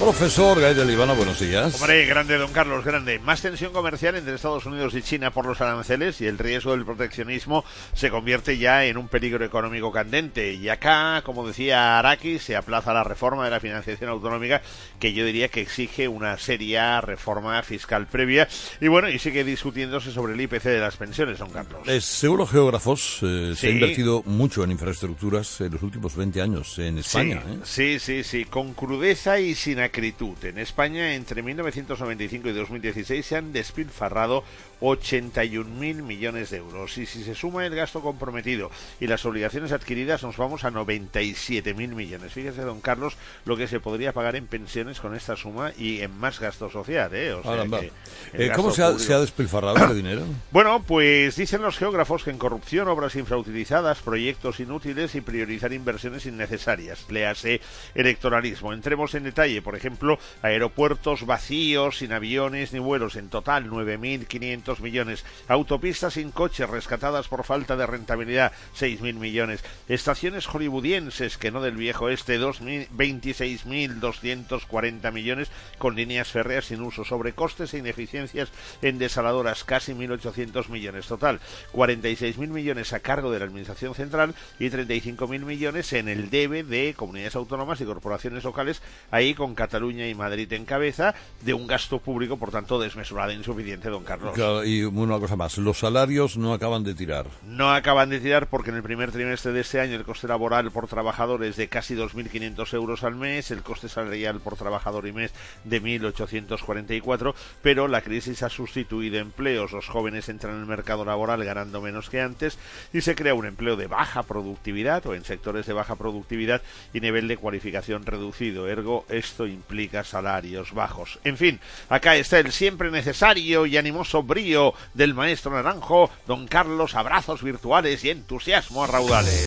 Profesor Gael Libana, buenos días. Hombre, grande, don Carlos, grande. Más tensión comercial entre Estados Unidos y China por los aranceles y el riesgo del proteccionismo se convierte ya en un peligro económico candente. Y acá, como decía Araki, se aplaza la reforma de la financiación autonómica, que yo diría que exige una seria reforma fiscal previa. Y bueno, y sigue discutiéndose sobre el IPC de las pensiones, don Carlos. Según los geógrafos, se ha invertido mucho en infraestructuras en los últimos 20 años en España. Sí, con crudeza y sin acritud. En España, entre 1995 y 2016, se han despilfarrado 81.000 millones de euros. Y si se suma el gasto comprometido y las obligaciones adquiridas, nos vamos a 97.000 millones. Fíjese, don Carlos, lo que se podría pagar en pensiones con esta suma y en más gasto social, O sea, ¿cómo se ha despilfarrado ese dinero? Bueno, pues dicen los geógrafos que en corrupción, obras infrautilizadas, proyectos inútiles y priorizar inversiones innecesarias. Léase electoralismo. Entremos en detalle. Por ejemplo, aeropuertos vacíos, sin aviones ni vuelos. En total, 9.500 millones. Autopistas sin coches, rescatadas por falta de rentabilidad, 6.000 millones. Estaciones hollywoodienses, que no del viejo este, 26.240 millones, con líneas férreas sin uso. Sobrecostes e ineficiencias en desaladoras, casi 1.800 millones. Total, 46.000 millones a cargo de la Administración Central y 35.000 millones en el debe de comunidades autónomas y corporaciones locales, ahí con Cataluña y Madrid en cabeza, de un gasto público, por tanto, desmesurado e insuficiente, don Carlos. Claro, y una cosa más, los salarios no acaban de tirar. No acaban de tirar porque en el primer trimestre de este año el coste laboral por trabajador es de casi 2.500 euros al mes, el coste salarial por trabajador y mes de 1.844, pero la crisis ha sustituido empleos. Los jóvenes entran en el mercado laboral ganando menos que antes y se crea un empleo de baja productividad o en sectores de baja productividad y nivel de cualificación reducido. Ergo, esto implica salarios bajos. En fin, acá está el siempre necesario y animoso brío del maestro Naranjo, don Carlos, abrazos virtuales y entusiasmo a raudales.